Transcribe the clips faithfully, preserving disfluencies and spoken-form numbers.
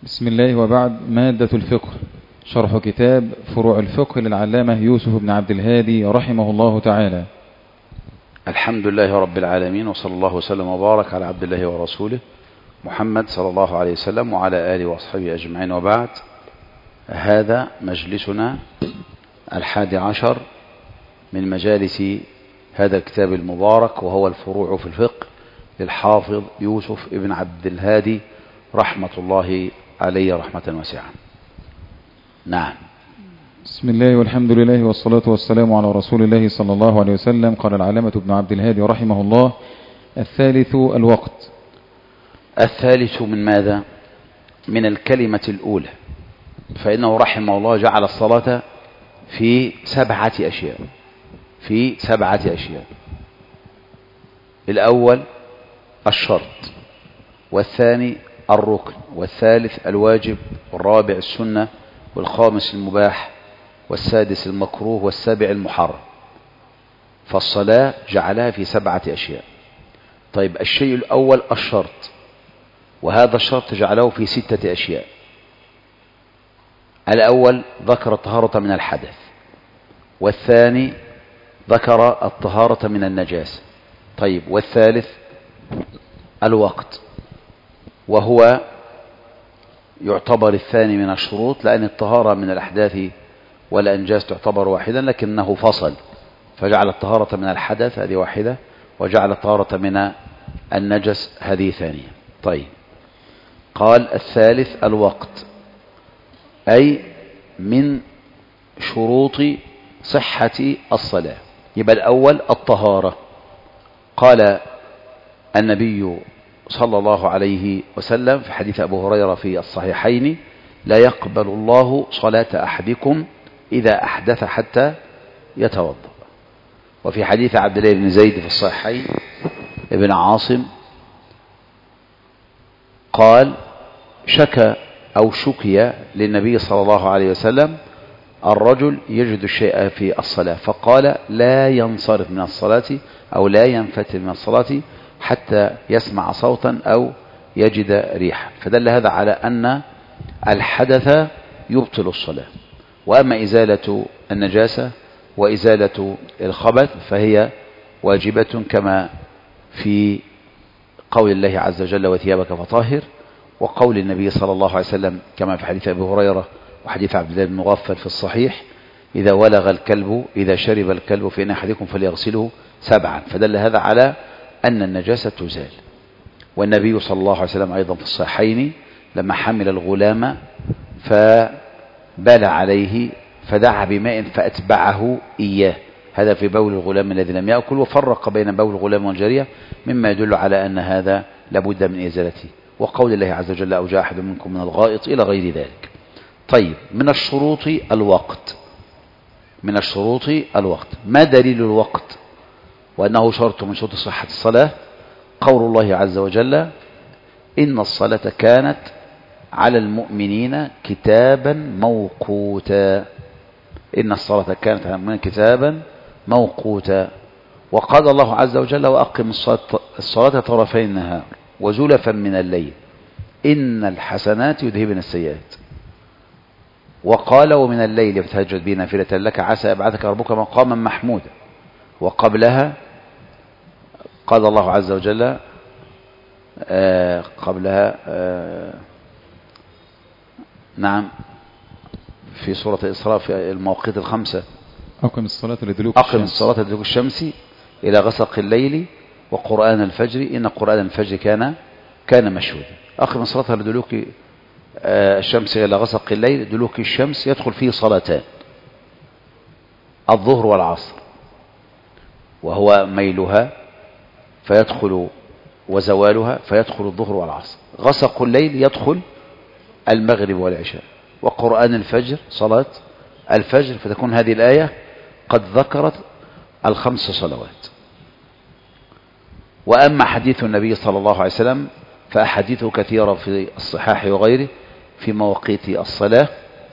بسم الله وبعد. مادة الفقه، شرح كتاب فروع الفقه للعلامة يوسف بن عبد الهادي رحمه الله تعالى. الحمد لله رب العالمين، وصلى الله وسلم وبارك على عبد الله ورسوله محمد صلى الله عليه وسلم وعلى آله وأصحابه أجمعين، وبعد. هذا مجلسنا الحادي عشر من مجالس هذا الكتاب المبارك، وهو الفروع في الفقه للحافظ يوسف بن عبد الهادي رحمة الله عليه رحمة واسعة. نعم. بسم الله والحمد لله والصلاة والسلام على رسول الله صلى الله عليه وسلم. قال العلامة ابن عبد الهادي رحمه الله: الثالث الوقت. الثالث من ماذا؟ من الكلمة الأولى، فإنه رحمه الله جعل الصلاة في سبعة أشياء في سبعة أشياء الأول الشرط، والثاني الركن، والثالث الواجب، والرابع السنة، والخامس المباح، والسادس المكروه، والسابع المحرم. فالصلاة جعلها في سبعة أشياء. طيب، الشيء الأول الشرط، وهذا الشرط جعله في ستة أشياء. الأول ذكر الطهارة من الحدث، والثاني ذكر الطهارة من النجاسة. طيب، والثالث الوقت، وهو يعتبر الثاني من الشروط، لأن الطهارة من الأحداث والأنجاس تعتبر واحدا، لكنه فصل فجعل الطهارة من الحدث هذه واحدة، وجعل الطهارة من النجس هذه ثانية. طيب، قال الثالث الوقت، أي من شروط صحة الصلاة. يبقى الأول الطهارة. قال النبي صلى الله عليه وسلم في حديث أبو هريرة في الصحيحين: لا يقبل الله صلاة أحدكم إذا أحدث حتى يتوضأ. وفي حديث عبد الله بن زيد في الصحيحين ابن عاصم قال: شكى أو شكي للنبي صلى الله عليه وسلم الرجل يجد الشيء في الصلاة، فقال: لا ينصرف من الصلاة أو لا ينفتل من الصلاة حتى يسمع صوتا أو يجد ريحا. فدل هذا على أن الحدث يبطل الصلاة. وأما إزالة النجاسة وإزالة الخبث فهي واجبة، كما في قول الله عز وجل: وثيابك فطهر، وقول النبي صلى الله عليه وسلم كما في حديث أبي هريرة وحديث عبد الله بن مغفل في الصحيح: إذا ولغ الكلب إذا شرب الكلب في إناء أحدكم فليغسله سبعا. فدل هذا على أن النجاسة تزال. والنبي صلى الله عليه وسلم أيضا في الصحيحين لما حمل الغلام فبال عليه فدعا بماء فأتبعه إياه، هذا في بول الغلام الذي لم يأكل، وفرق بين بول الغلام والجارية، مما يدل على أن هذا لابد من إزالته. وقول الله عز وجل: أو جاء أحد منكم من الغائط، إلى غير ذلك. طيب، من الشروط الوقت. من الشروط الوقت. ما دليل الوقت وأنه شرط من شروط صحة الصلاة؟ قول الله عز وجل: إن الصلاة كانت على المؤمنين كتابا موقوتا. إن الصلاة كانت على المؤمنين كتابا موقوتا. وقال الله عز وجل: وأقم الصلاة طرفي النهار وزلفا من الليل إن الحسنات يذهبن السيئات. وقال: ومن الليل فتهجد به نافلة لك عسى يبعثك ربك مقاما محمودا. وقبلها قال الله عز وجل آه قبلها آه نعم في سورة الإسراء في المواقيت الخمسة: أقم الصلاة لدلوك أقم الصلاة لدلوك الشمس إلى غسق الليل وقرآن الفجر إن قرآن الفجر كان كان مشهودا. أقم الصلاة لدلوك آه الشمس إلى غسق الليل. دلوك الشمس يدخل فيه صلاتان: الظهر والعصر، وهو ميلها فيدخل وزوالها فيدخل الظهر والعصر. غسق الليل يدخل المغرب والعشاء. وقرآن الفجر صلاة الفجر، فتكون هذه الآية قد ذكرت الخمس صلوات. وأما حديث النبي صلى الله عليه وسلم فأحاديثه كثيرة في الصحاح وغيره في مواقيت الصلاة.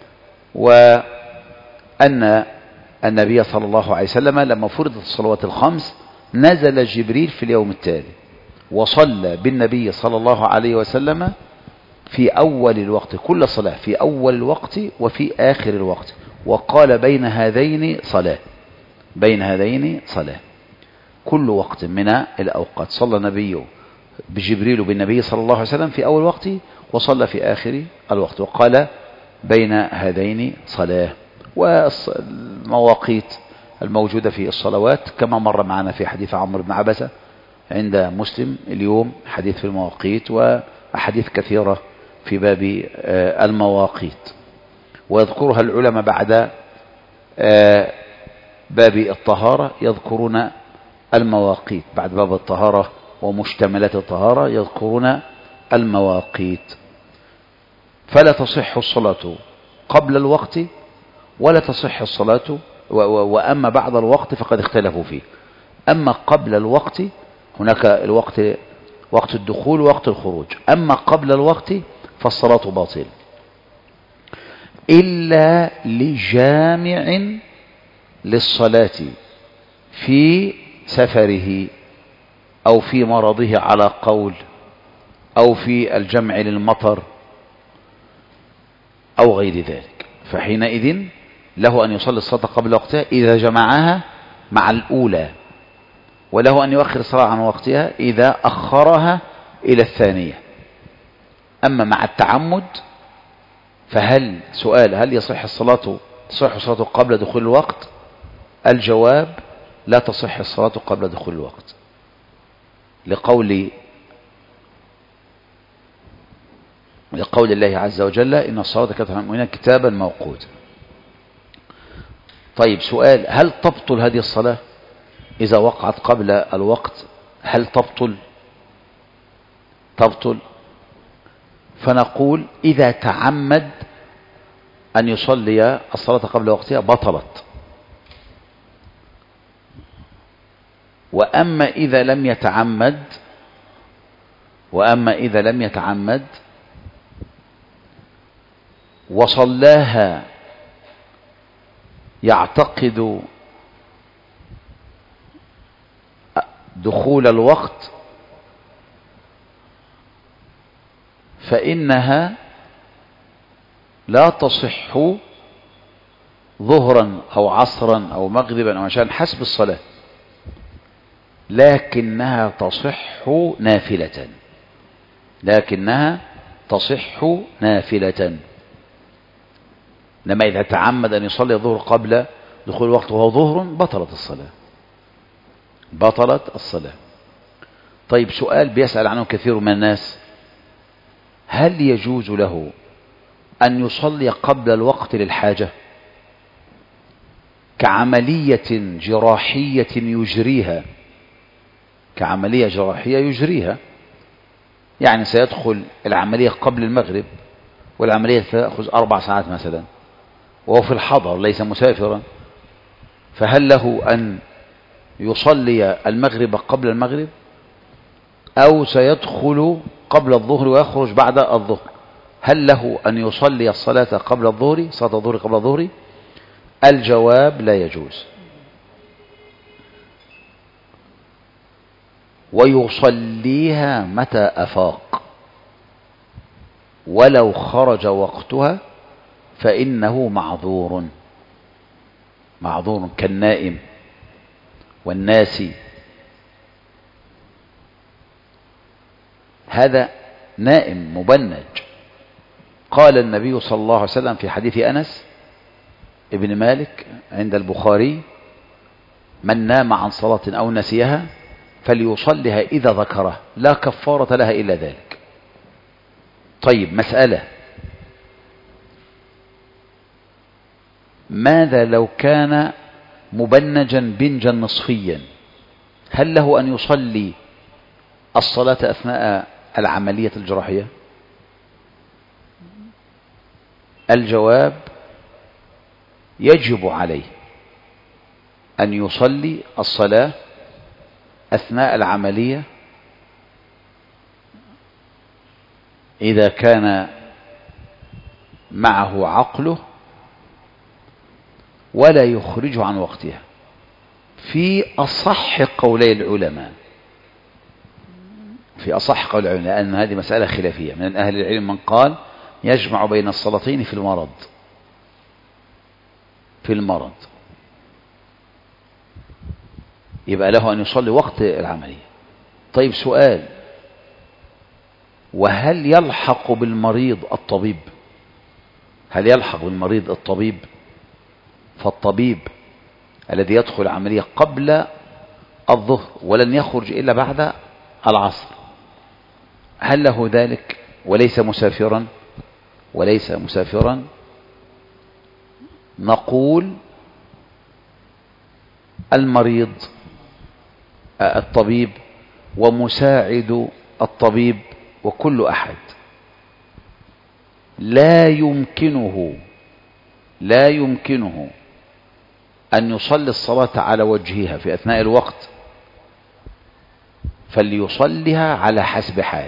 وأن النبي صلى الله عليه وسلم لما فرضت الصلوات الخمس نزل جبريل في اليوم التالي وصلى بالنبي صلى الله عليه وسلم في أول الوقت، كل صلاة في أول الوقت وفي آخر الوقت. وقال بين هذين صلاة، بين هذين صلاة. كل وقت من الأوقات صلى النبي بجبريل بالنبي صلى الله عليه وسلم في أول وقت، وصلى في آخر الوقت، وقال بين هذين صلاة. والمواقيت الموجودة في الصلوات كما مر معنا في حديث عمرو بن عبسة عند مسلم اليوم، حديث في المواقيت وأحاديث كثيرة في باب المواقيت، ويذكرها العلماء بعد باب الطهارة، يذكرون المواقيت بعد باب الطهارة ومشتملات الطهارة، يذكرون المواقيت. فلا تصح الصلاة قبل الوقت ولا تصح الصلاة، وأما بعد الوقت فقد اختلفوا فيه. أما قبل الوقت هناك الوقت وقت الدخول ووقت الخروج، أما قبل الوقت فالصلاة باطلة إلا لجامع للصلاة في سفره أو في مرضه على قول، أو في الجمع للمطر أو غير ذلك، فحينئذ له أن يصلي الصلاة قبل وقتها إذا جمعها مع الأولى، وله أن يؤخر الصلاة عن وقتها إذا أخرها إلى الثانية. أما مع التعمد فهل سؤال هل يصح الصلاة تصح الصلاة قبل دخول الوقت؟ الجواب لا تصح الصلاة قبل دخول الوقت، لقول لقول الله عز وجل إن الصلاة كانت على المؤمنين كتابا موقوتا. طيب سؤال، هل تبطل هذه الصلاة إذا وقعت قبل الوقت؟ هل تبطل؟ تبطل. فنقول إذا تعمد أن يصلي الصلاة قبل وقتها بطلت. وأما إذا لم يتعمد وأما إذا لم يتعمد وصلاها يعتقد دخول الوقت فإنها لا تصح ظهرا أو عصرا أو مغربا أو عشاء حسب الصلاة، لكنها تصح نافلة لكنها تصح نافلة. لما إذا تعمد أن يصلي الظهر قبل دخول الوقت وهو ظهر بطلت الصلاة بطلت الصلاة. طيب سؤال بيسأل عنه كثير من الناس، هل يجوز له أن يصلي قبل الوقت للحاجة كعملية جراحية يجريها كعملية جراحية يجريها يعني سيدخل العملية قبل المغرب والعملية تأخذ أربع ساعات مثلا وهو في الحضر ليس مسافرا، فهل له أن يصلي المغرب قبل المغرب، أو سيدخل قبل الظهر ويخرج بعد الظهر؟ هل له أن يصلي الصلاة قبل الظهر صلاة الظهر قبل الظهر؟ الجواب لا يجوز. ويصليها متى أفاق ولو خرج وقتها فإنه معذور معذور كالنائم والناسي. هذا نائم مبنج. قال النبي صلى الله عليه وسلم في حديث أنس ابن مالك عند البخاري: من نام عن صلاة أو نسيها فليصلها إذا ذكره لا كفارة لها إلا ذلك. طيب مسألة، ماذا لو كان مبنجا بنجا نصفيا، هل له أن يصلي الصلاة أثناء العملية الجراحية؟ الجواب يجب عليه أن يصلي الصلاة أثناء العملية إذا كان معه عقله ولا يخرج عن وقتها، في أصح قولي العلماء في أصح قول العلم، لأن هذه مسألة خلافية. من أهل العلم من قال يجمع بين الصلاتين في المرض، في المرض يبقى له أن يصلي وقت العملية. طيب سؤال، وهل يلحق بالمريض الطبيب؟ هل يلحق بالمريض الطبيب؟ فالطبيب الذي يدخل العملية قبل الظهر ولن يخرج إلا بعد العصر، هل له ذلك وليس مسافرا؟ وليس مسافرا نقول المريض الطبيب ومساعد الطبيب وكل أحد لا يمكنه لا يمكنه أن يصلي الصلاة على وجهها في أثناء الوقت، فليصليها على حسب حاله.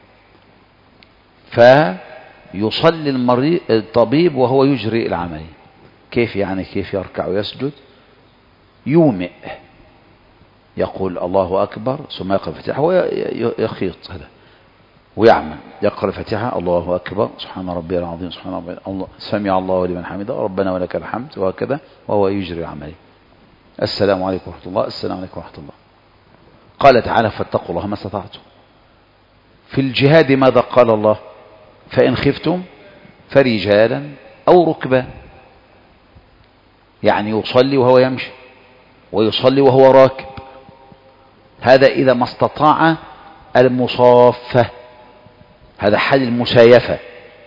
فيصلي المريض الطبيب وهو يجري العملية. كيف يعني؟ كيف يركع ويسجد؟ يومئ، يقول الله أكبر ثم يقرأ الفاتحة ويخيط هذا ويعمل، يقرأ الفاتحة الله أكبر سبحان ربي العظيم سبحان ربي الله سمع الله لمن حمده ربنا ولك الحمد، وهكذا وهو يجري العملية. السلام عليكم ورحمة الله، السلام عليكم ورحمة الله. قال تعالى فاتقوا الله ما استطعتم. في الجهاد ماذا قال الله؟ فإن خفتم فرجالا أو ركبا، يعني يصلي وهو يمشي ويصلي وهو راكب، هذا إذا ما استطاع المصافة، هذا حال المسايفة.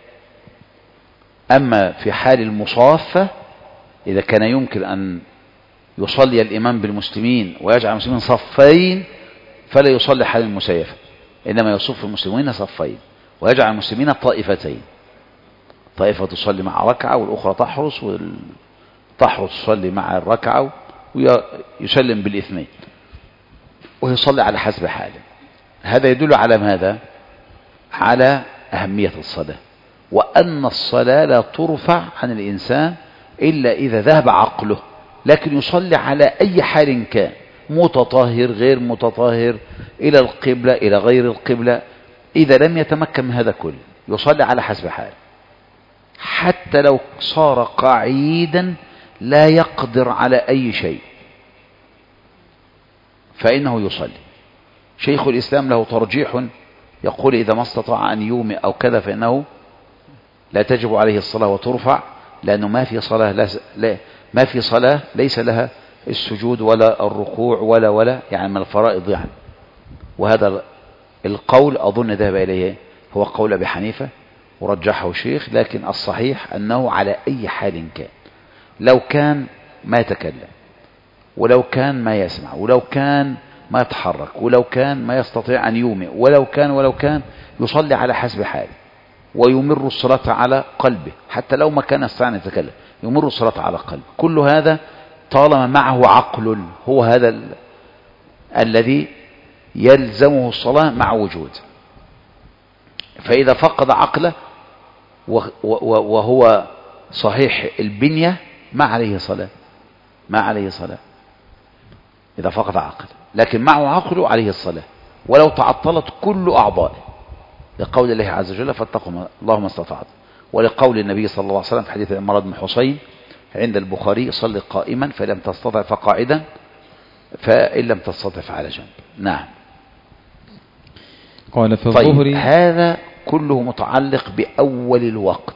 أما في حال المصافة إذا كان يمكن أن يصلي الإمام بالمسلمين ويجعل المسلمين صفين فلا يصلي حال المسايفة، إنما يصف المسلمين صفين ويجعل المسلمين طائفتين، طائفة تصلي مع ركعة والأخرى تحرس، والتحرس تصلي مع الركعة ويسلم بالاثنين ويصلي على حسب حاله. هذا يدل على ماذا؟ على أهمية الصلاة، وأن الصلاة لا ترفع عن الإنسان إلا إذا ذهب عقله، لكن يصلي على أي حال كان، متطهر غير متطهر، إلى القبلة إلى غير القبلة، إذا لم يتمكن من هذا كله يصلي على حسب حاله. حتى لو صار قعيدا لا يقدر على أي شيء فإنه يصلي. شيخ الإسلام له ترجيح يقول إذا ما استطاع أن يومئ أو كذا فإنه لا تجب عليه الصلاة وترفع، لأنه ما في صلاة لا لا ما في صلاة ليس لها السجود ولا الركوع ولا ولا يعني من الفرائض يعني. وهذا القول أظن ذهب إليه هو قول أبي حنيفة ورجحه الشيخ، لكن الصحيح أنه على أي حال كان، لو كان ما يتكلم ولو كان ما يسمع ولو كان ما يتحرك ولو كان ما يستطيع أن يومئ ولو كان ولو كان يصلي على حسب حاله ويمر الصلاة على قلبه، حتى لو ما كان يستطيع أن يتكلم يمر الصلاة على قلبه. كل هذا طالما معه عقل، هو هذا ال... الذي يلزمه الصلاة مع وجود. فإذا فقد عقله وهو صحيح البنية ما عليه صلاة، ما عليه صلاة إذا فقد عقله، لكن معه عقله عليه الصلاة ولو تعطلت كل أعضائه، لقول الله عز وجل فاتقوا الله ما استطعتم، ولقول النبي صلى الله عليه وسلم في حديث عمران بن حسين عند البخاري صل قائما فإن لم تستطع فقاعدا فإن لم تستطع فعلى جنب. نعم. قال في طيب الظهر هذا كله متعلق بأول الوقت.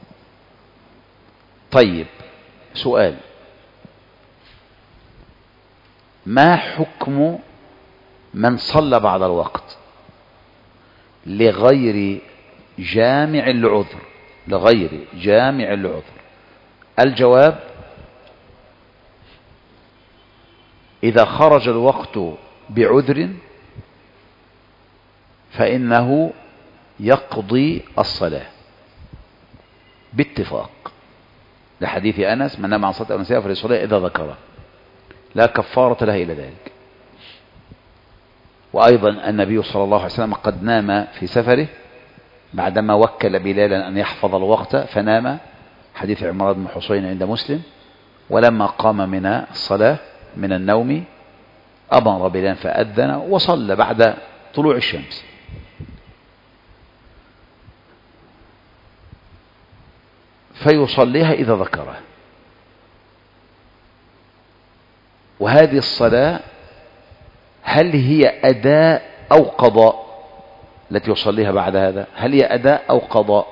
طيب سؤال، ما حكم من صلى بعد الوقت لغير جامع العذر؟ لغير جامع العذر الجواب إذا خرج الوقت بعذر فإنه يقضي الصلاة باتفاق، لحديث أنس من نام عن صلاة أو نسيها فليصليها إذا ذكرها، لا كفارة لها إلى ذلك. وأيضا النبي صلى الله عليه وسلم قد نام في سفره بعدما وكل بلالا أن يحفظ الوقت فنام، حديث عمران بن حسين عند مسلم، ولما قام من الصلاة من النوم أمر بلال فأذن وصلى بعد طلوع الشمس. فيصليها إذا ذكرها. وهذه الصلاة هل هي أداء أو قضاء؟ التي يصليها بعد هذا هل هي أداء أو قضاء؟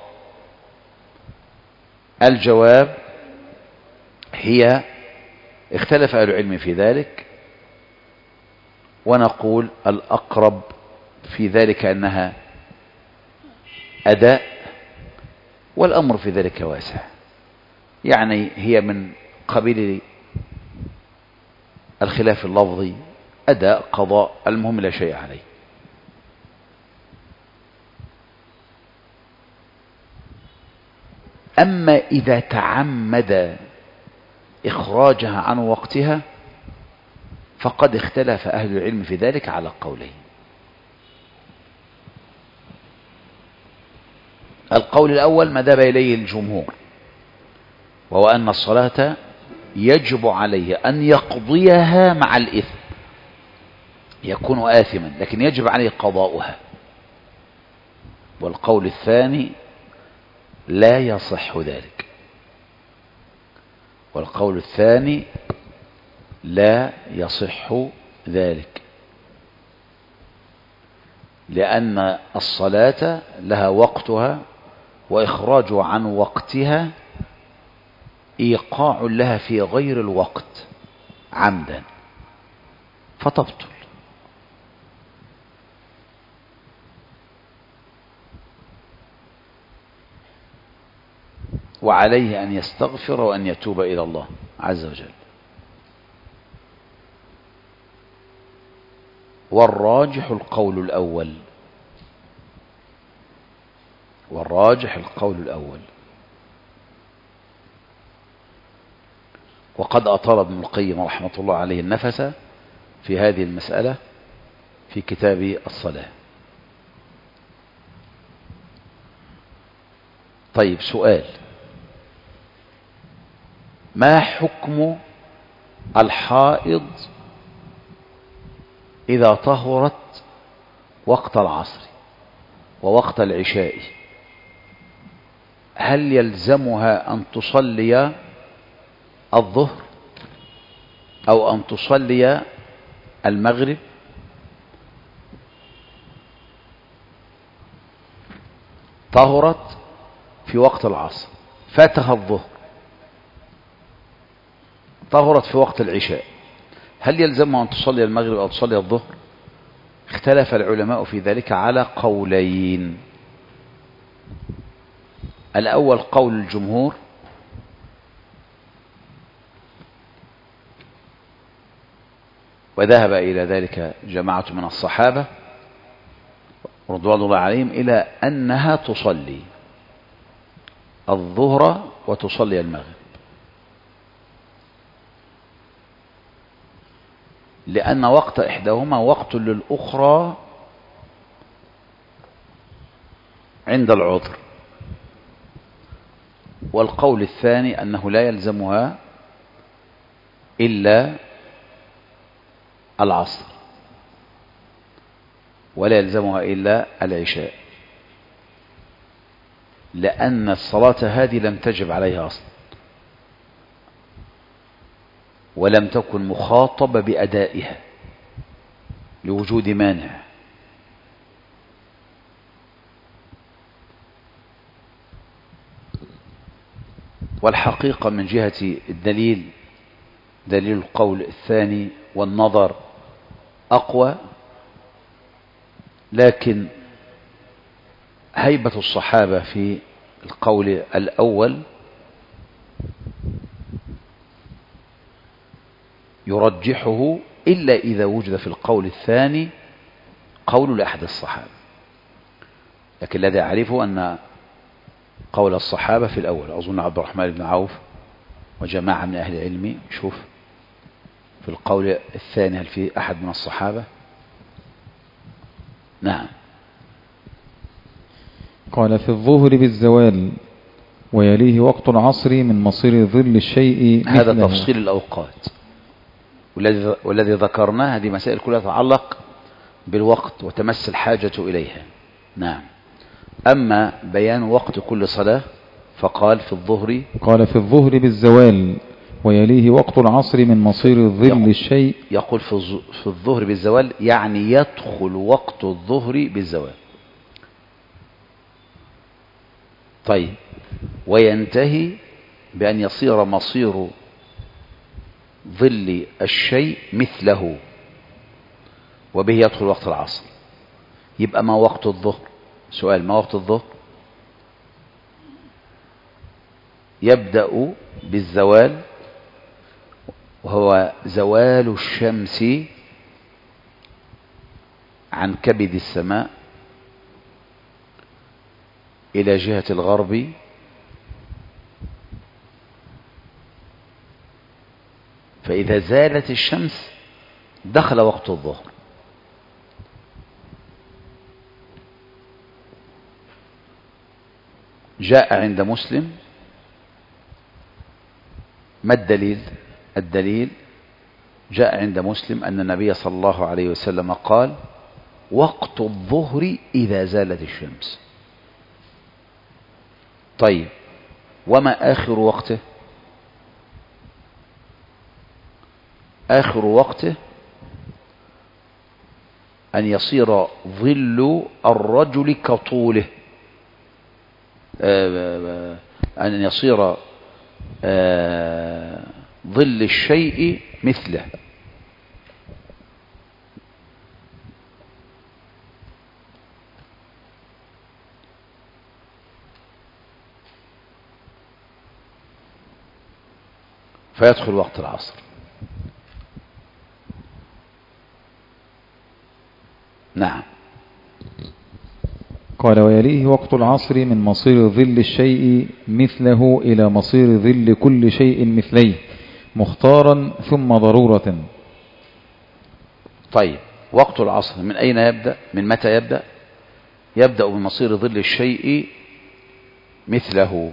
الجواب هي اختلف أهل العلم في ذلك، ونقول الأقرب في ذلك أنها أداء، والأمر في ذلك واسع، يعني هي من قبيل الخلاف اللفظي، أداء قضاء، المهم لا شيء عليه. أما إذا تعمد إخراجها عن وقتها فقد اختلف أهل العلم في ذلك على قولين. القول الأول ما ذهب إليه الجمهور، وهو أن الصلاة يجب عليه أن يقضيها مع الإثم، يكون آثما لكن يجب عليه قضاؤها. والقول الثاني لا يصح ذلك، والقول الثاني لا يصح ذلك، لأن الصلاة لها وقتها، وإخراجها عن وقتها إيقاع لها في غير الوقت عمدا فتبطل. وعليه أن يستغفر وأن يتوب إلى الله عز وجل. والراجح القول الأول، والراجح القول الأول. وقد أطال ابن القيم رحمة الله عليه النفس في هذه المسألة في كتاب الصلاة. طيب، سؤال: ما حكم الحائض إذا طهرت وقت العصر ووقت العشاء؟ هل يلزمها أن تصلي الظهر أو أن تصلي المغرب؟ طهرت في وقت العصر، فاتها الظهر، طهرت في وقت العشاء، هل يلزمها أن تصلي المغرب أو تصلي الظهر؟ اختلف العلماء في ذلك على قولين. الأول قول الجمهور، وذهب إلى ذلك جماعة من الصحابة رضوان الله عليهم إلى أنها تصلي الظهر وتصلي المغرب، لأن وقت إحداهما وقت للأخرى عند العذر. والقول الثاني أنه لا يلزمها إلا العصر ولا يلزمها إلا العشاء، لأن الصلاة هذه لم تجب عليها أصلا، ولم تكن مخاطبة بأدائها لوجود مانع. والحقيقة من جهة الدليل، دليل القول الثاني والنظر أقوى، لكن هيبة الصحابة في القول الأول يرجحه إلا إذا وجد في القول الثاني قول لأحد الصحابة. لكن الذي أعرفه أن قول الصحابة في الأول، أظن عبد الرحمن بن عوف وجماعة من أهل العلم. شوف في القول الثاني هل في أحد من الصحابة؟ نعم. قال: في الظهر بالزوال ويليه وقت العصر من مصير ظل الشيء. هذا تفصيل الأوقات، والذي والذي ذكرناه هذه مسائل كلها تتعلق بالوقت وتمس الحاجة إليها. نعم. أما بيان وقت كل صلاة فقال في الظهر قال في الظهر بالزوال ويليه وقت العصر من مصير ظل الشيء. يقول في الظهر بالزوال يعني يدخل وقت الظهر بالزوال. طيب وينتهي بأن يصير مصير ظل الشيء مثله وبه يدخل وقت العصر. يبقى ما وقت الظهر؟ سؤال: ما وقت الظهر؟ يبدأ بالزوال وهو زوال الشمس عن كبد السماء إلى جهة الغرب فإذا زالت الشمس دخل وقت الظهر. جاء عند مسلم. ما الدليل؟ الدليل جاء عند مسلم أن النبي صلى الله عليه وسلم قال: وقت الظهر إذا زالت الشمس. طيب وما آخر وقته؟ آخر وقته أن يصير ظل الرجل كطوله، أن يصير ظل الشيء مثله. فيدخل وقت العصر. نعم. قال: ويليه وقت العصر من مصير ظل الشيء مثله إلى مصير ظل كل شيء مثليه مختارا ثم ضرورة. طيب وقت العصر من أين يبدأ؟ من متى يبدأ؟ يبدأ من مصير ظل الشيء مثله،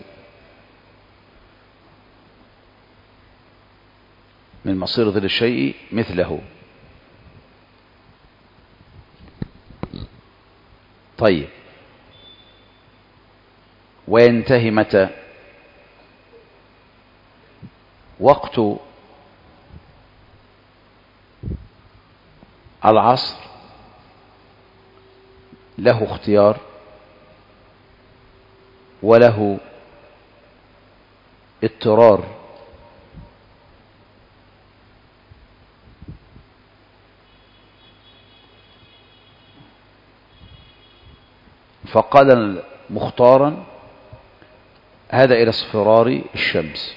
من مصير ظل الشيء مثله. طيب وينتهي متى؟ وقت العصر له اختيار وله اضطرار. فقال مختارا هذا إلى اصفرار الشمس،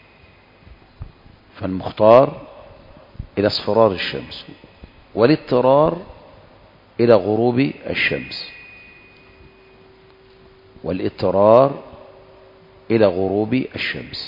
فالمختار إلى اصفرار الشمس، والاضطرار إلى غروب الشمس، والاضطرار إلى غروب الشمس.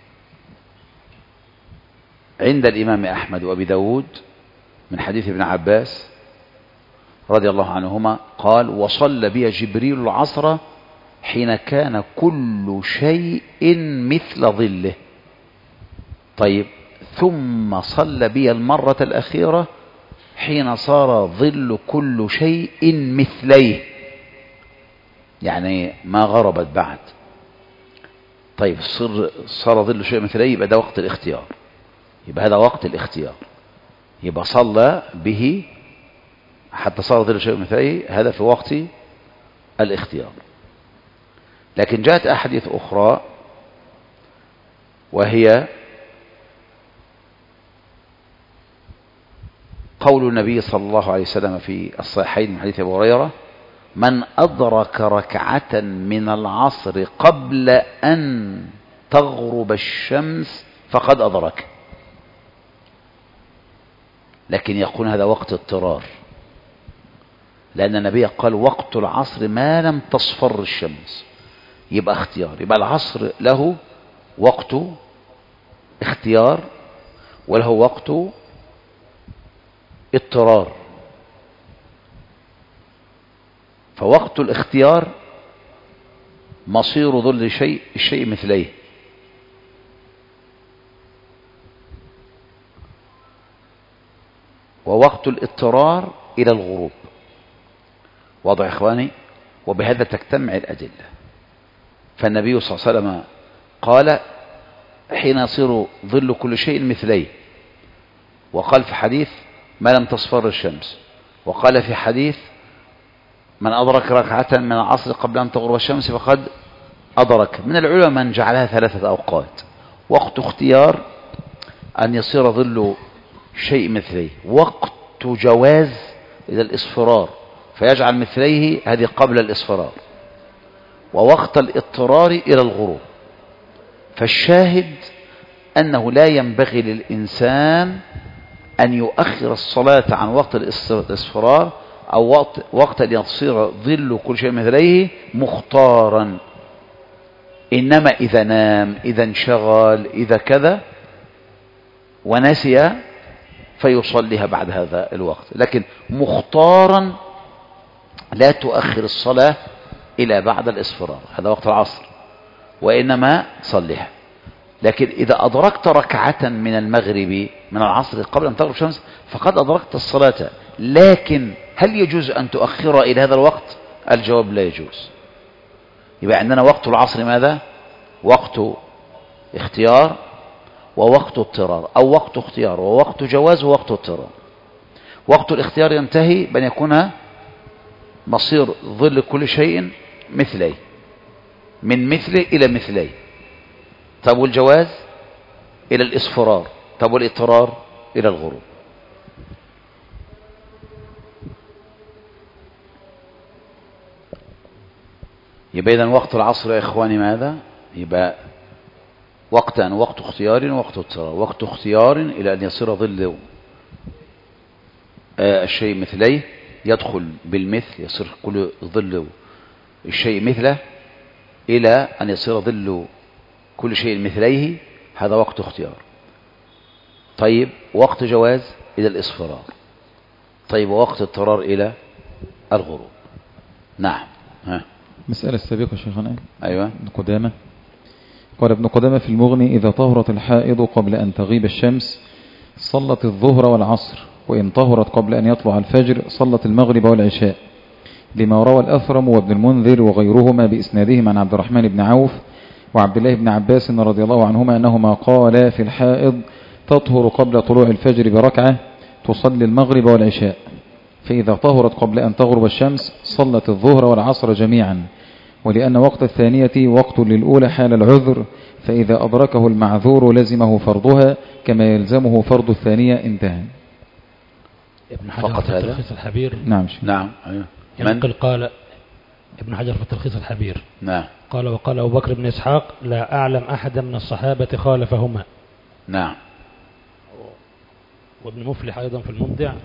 عند الإمام أحمد وأبي داود من حديث ابن عباس رضي الله عنهما قال: وصلى بي جبريل العصر حين كان كل شيء مثل ظله. طيب ثم صلى بي المرة الأخيرة حين صار ظل كل شيء مثليه، يعني ما غربت بعد. طيب صار ظل شيء مثليه، يبقى ده وقت الاختيار، يبقى هذا وقت الاختيار، يبقى صلى به حتى صار ظل شيء مثليه، هذا في وقت الاختيار. لكن جاءت أحاديث أخرى وهي قول النبي صلى الله عليه وسلم في الصحيحين من حديث أبي هريرة: من أدرك ركعة من العصر قبل أن تغرب الشمس فقد أدرك. لكن يكون هذا وقت اضطرار، لأن النبي قال: وقت العصر ما لم تصفر الشمس. يبقى اختيار، يبقى العصر له وقت اختيار وله وقت اضطرار. فوقت الاختيار مصير ظل شيء الشيء مثليه، ووقت الاضطرار إلى الغروب. واضح يا إخواني؟ وبهذا تجتمع الأدلة. فالنبي صلى الله عليه وسلم قال حين يصير ظل كل شيء مثليه، وقال في حديث ما لم تصفر الشمس، وقال في حديث من أدرك ركعة من العصر قبل أن تغرب الشمس فقد أدرك. من العلماء من جعلها ثلاثة أوقات: وقت اختيار أن يصير ظل شيء مثليه، وقت جواز إلى الإصفرار فيجعل مثليه هذه قبل الإصفرار، ووقت الاضطرار إلى الغروب. فالشاهد أنه لا ينبغي للإنسان أن يؤخر الصلاة عن وقت الإصفرار أو وقت, وقت أن يصير ظل كل شيء مثليه مختارا، إنما إذا نام، إذا انشغل، إذا كذا ونسي فيصليها بعد هذا الوقت، لكن مختارا لا تؤخر الصلاة إلى بعد الإصفرار، هذا وقت العصر، وإنما صليها. لكن إذا أدركت ركعة من المغرب من العصر قبل أن تغرب الشمس فقد أدركت الصلاة، لكن هل يجوز أن تؤخر إلى هذا الوقت؟ الجواب لا يجوز. يبقى عندنا وقت العصر ماذا؟ وقت اختيار ووقت اضطرار، أو وقت اختيار ووقت جواز ووقت اضطرار. وقت الاختيار ينتهي بأن يكون مصير ظل كل شيء مثلي، من مثله إلى مثلي. طب والجواز إلى الإصفرار، طب والاضطرار إلى الغروب. يبقى إذن وقت العصر يا إخواني ماذا؟ يبقى وقتا وقت اختيار ووقت اضطرار. وقت اختيار إلى أن يصير ظل آه الشيء مثليه، يدخل بالمثل، يصير كل ظل الشيء مثله، إلى أن يصير ظل كل شيء مثليه، هذا وقت اختيار. طيب وقت جواز إلى الإصفرار. طيب ووقت اضطرار إلى الغروب. نعم. ها. مسألة السابقة شيخنا. أيوة. ابن قدامة قال ابن قدامة في المغني: إذا طهرت الحائض قبل أن تغيب الشمس صلت الظهر والعصر، وإن طهرت قبل أن يطلع الفجر صلت المغرب والعشاء، لما روى الأثرم وابن المنذر وغيرهما بإسنادهم عن عبد الرحمن بن عوف وعبد الله بن عباس رضي الله عنهما أنهما قالا في الحائض: تطهر قبل طلوع الفجر بركعة تصلي المغرب والعشاء، فإذا طهرت قبل أن تغرب الشمس صلت الظهر والعصر جميعا، ولأن وقت الثانية وقت للأولى حال العذر، فإذا أدركه المعذور لزمه فرضها كما يلزمه فرض الثانية. انتهى. ابن حجر فقط في هذا؟ التلخيص الحبير. نعم. نعم. أيوة. ينقل قال ابن حجر في التلخيص الحبير. نعم. قال: وقال أبو بكر بن إسحاق: لا أعلم أحدا من الصحابة خالفهما. نعم. وابن مفلح أيضا في المبدع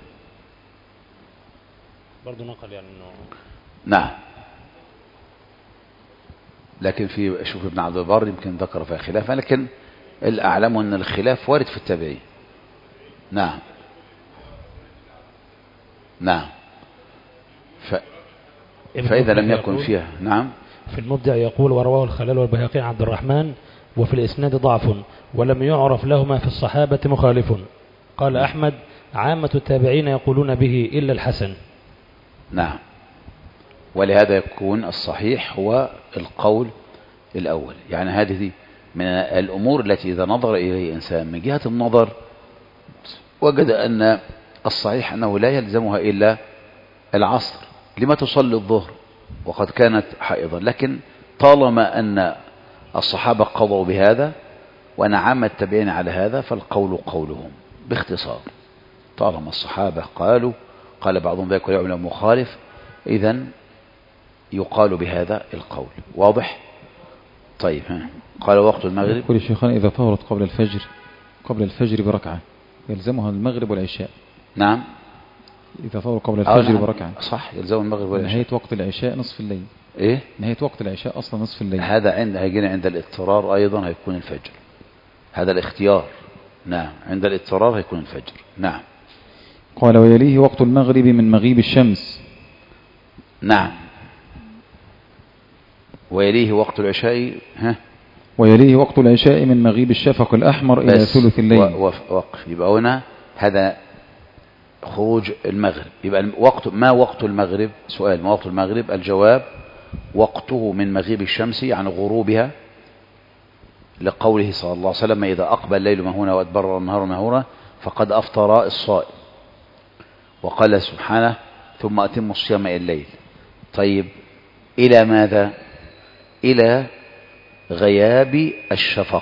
برضو نقل يعني انه نعم. لكن في شوف ابن عبد البر يمكن ذكر فيها خلافا، لكن الأعلم أن الخلاف وارد في التابعين. نعم. نعم. ف... فإذا لم يكن فيها. نعم. في المبدع يقول: ورواه الخلال والبيهقي عن عبد الرحمن وفي الإسناد ضعف ولم يعرف لهما في الصحابة مخالف. قال أحمد: عامة التابعين يقولون به إلا الحسن. نعم. ولهذا يكون الصحيح هو القول الأول. يعني هذه من الأمور التي إذا نظر إليه إنسان من جهة النظر وجد أن الصحيح أنه لا يلزمها إلا العصر. لما تصلي الظهر وقد كانت حائضا؟ لكن طالما أن الصحابة قضوا بهذا وأن عامة التابعين على هذا فالقول قولهم باختصار. طالما الصحابة قالوا، قال بعضهم ذلك ويعلم مخالف، إذن يقال بهذا القول. واضح؟ طيب. ها. قال وقت المغرب. كل شيخان: إذا طهرت قبل الفجر قبل الفجر بركعة يلزمها المغرب والعشاء. نعم. إذا طهرت قبل الفجر نعم. بركعة صح، يلزم المغرب والعشاء. نهاية وقت العشاء نصف الليل. إيه؟ نهاية وقت العشاء أصلا نصف الليل. هذا عند هيجينا عند الاضطرار أيضا هيكون الفجر. هذا الاختيار. نعم. عند الاضطرار هيكون الفجر. نعم. قال: ويليه وقت المغرب من مغيب الشمس. نعم. ويليه وقت العشاء. ها. ويليه وقت العشاء من مغيب الشفق الأحمر إلى ثلث الليل. وقف. يبقى هنا هذا خروج المغرب. يبقى وقت ما وقت المغرب؟ سؤال: ما وقت المغرب؟ الجواب: وقته من مغيب الشمس يعني غروبها، لقوله صلى الله عليه وسلم إذا أقبل الليل مهونا وأدبر النهار مهورا فقد أفطر الصائم. وقال سبحانه ثم أتم الصيام إلى الليل. طيب إلى ماذا؟ إلى غياب الشفق،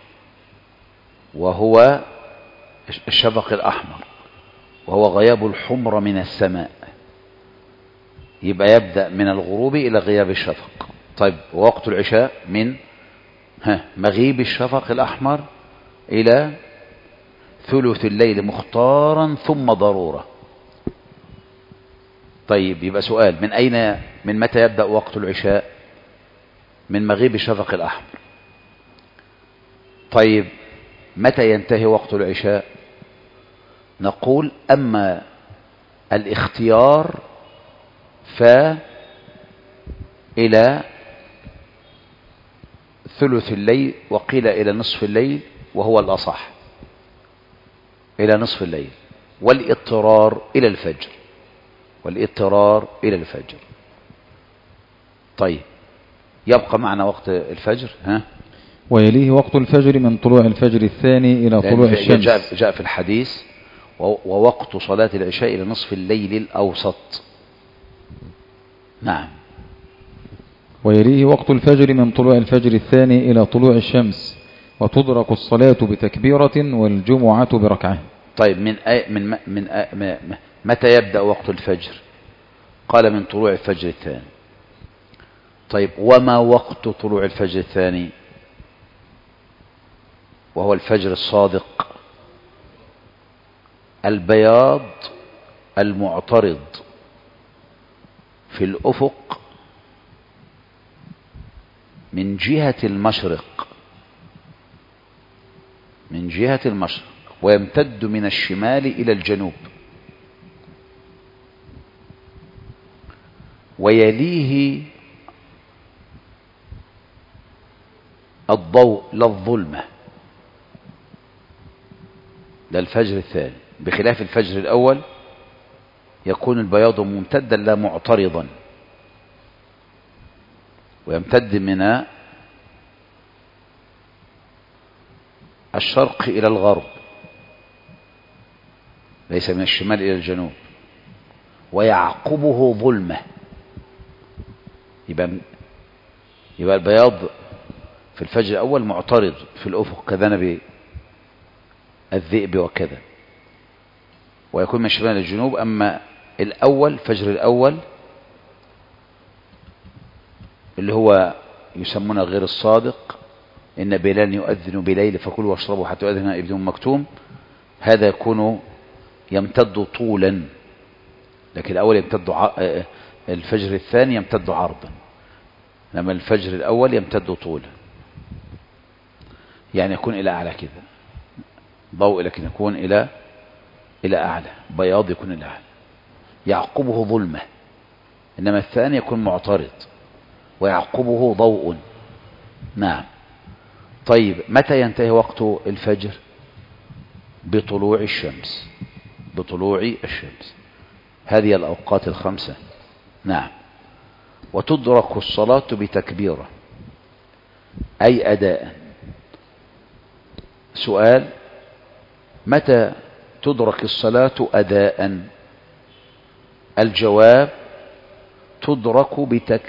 وهو الشفق الأحمر، وهو غياب الحمر من السماء. يبقى يبدأ من الغروب إلى غياب الشفق. طيب ووقت العشاء من ها مغيب الشفق الأحمر إلى ثلث الليل مختارا ثم ضرورة. طيب يبقى سؤال، من أين من متى يبدأ وقت العشاء؟ من مغيب الشفق الأحمر. طيب متى ينتهي وقت العشاء؟ نقول أما الاختيار فإلى ثلث الليل، وقيل إلى نصف الليل وهو الأصح، إلى نصف الليل، والاضطرار إلى الفجر، والاضطرار إلى الفجر. طيب يبقى معنا وقت الفجر. ها ويليه وقت الفجر من طلوع الفجر الثاني إلى طلوع الشمس. جاء, جاء في الحديث ووقت صلاة العشاء إلى نصف الليل الأوسط. نعم. ويليه وقت الفجر من طلوع الفجر الثاني إلى طلوع الشمس، وتدرك الصلاة بتكبيرة والجمعة بركعة. طيب من أي من من, من متى يبدأ وقت الفجر؟ قال من طلوع الفجر الثاني. طيب وما وقت طلوع الفجر الثاني؟ وهو الفجر الصادق، البياض المعترض في الأفق من جهة المشرق، من جهة المشرق، ويمتد من الشمال إلى الجنوب، ويليه الضوء لا الظلمة. ده الفجر الثاني، بخلاف الفجر الأول يكون البياض ممتدا لا معترضا، ويمتد من الشرق إلى الغرب، ليس من الشمال إلى الجنوب، ويعقبه ظلمة. يبقى يبقى البياض في الفجر الأول معترض في الأفق كذنب الذئب وكذا، ويكون من الشمال إلى الجنوب. أما الأول الفجر الأول اللي هو يسمونه غير الصادق، إن بلال يؤذن بليل فكلوا واشربوا حتى يؤذن ابن مكتوم، هذا يكون يمتد طولا، لكن الأول يمتد ع... الفجر الثاني يمتد عرضا، لما الفجر الأول يمتد طولا، يعني يكون إلى أعلى كده ضوء، لكن يكون إلى إلى أعلى، بياض يكون إلى أعلى، يعقبه ظلمة. إنما الثاني يكون معترض ويعقبه ضوء. نعم. طيب متى ينتهي وقت الفجر؟ بطلوع الشمس، بطلوع الشمس. هذه الأوقات الخمسة. نعم. وتدرك الصلاة بتكبيرة أي أداء. سؤال: متى تدرك الصلاة أداء؟ الجواب: تدرك بتك...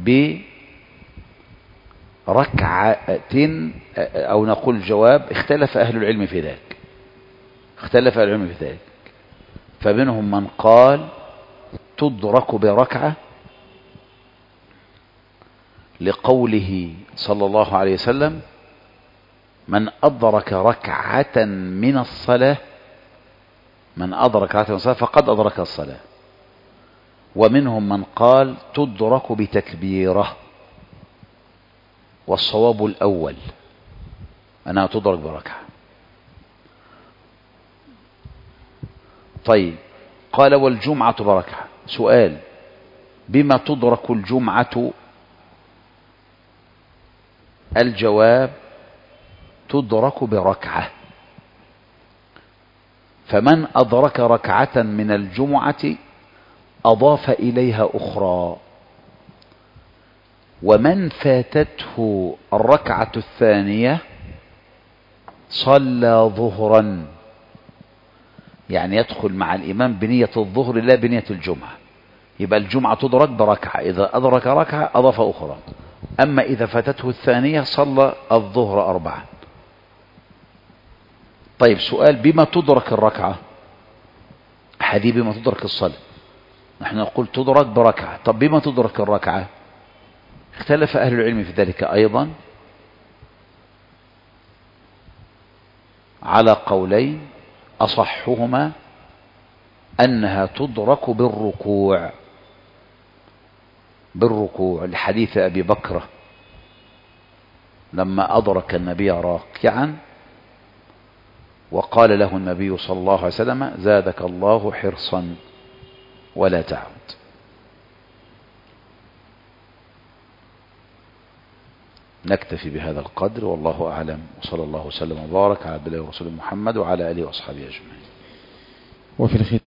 بركعة، أو نقول الجواب اختلف أهل العلم في ذلك، اختلف أهل العلم في ذلك، فمنهم من قال تدرك بركعة لقوله صلى الله عليه وسلم: من أدرك ركعة من الصلاة من أدرك ركعة من الصلاة فقد أدرك الصلاة. ومنهم من قال تدرك بتكبيرة، والصواب الأول أنها تدرك بركعة. طيب قال: والجمعة بركعة. سؤال: بما تدرك الجمعة؟ الجواب: تدرك بركعة. فمن أدرك ركعة من الجمعة أضاف إليها أخرى، ومن فاتته الركعة الثانية صلى ظهرا، يعني يدخل مع الإمام بنية الظهر لا بنية الجمعة. يبقى الجمعة تدرك بركعة، إذا أدرك ركعة أضاف أخرى. أما إذا فاتته الثانية صلى الظهر أربعة. طيب سؤال، بما تدرك الركعة؟ هذه بما تدرك الصلاة، نحن نقول تدرك بركعة. طب بما تدرك الركعة؟ اختلف أهل العلم في ذلك أيضا على قولين، أصحهما أنها تدرك بالركوع، بالركوع لحديث أبي بكر لما أدرك النبي راكعا وقال له النبي صلى الله عليه وسلم زادك الله حرصا ولا تعود. نكتفي بهذا القدر، والله أعلم، وصلى الله وسلم وبارك على عبد الله ورسوله محمد وعلى آله وأصحابه أجمعين. وفي الختام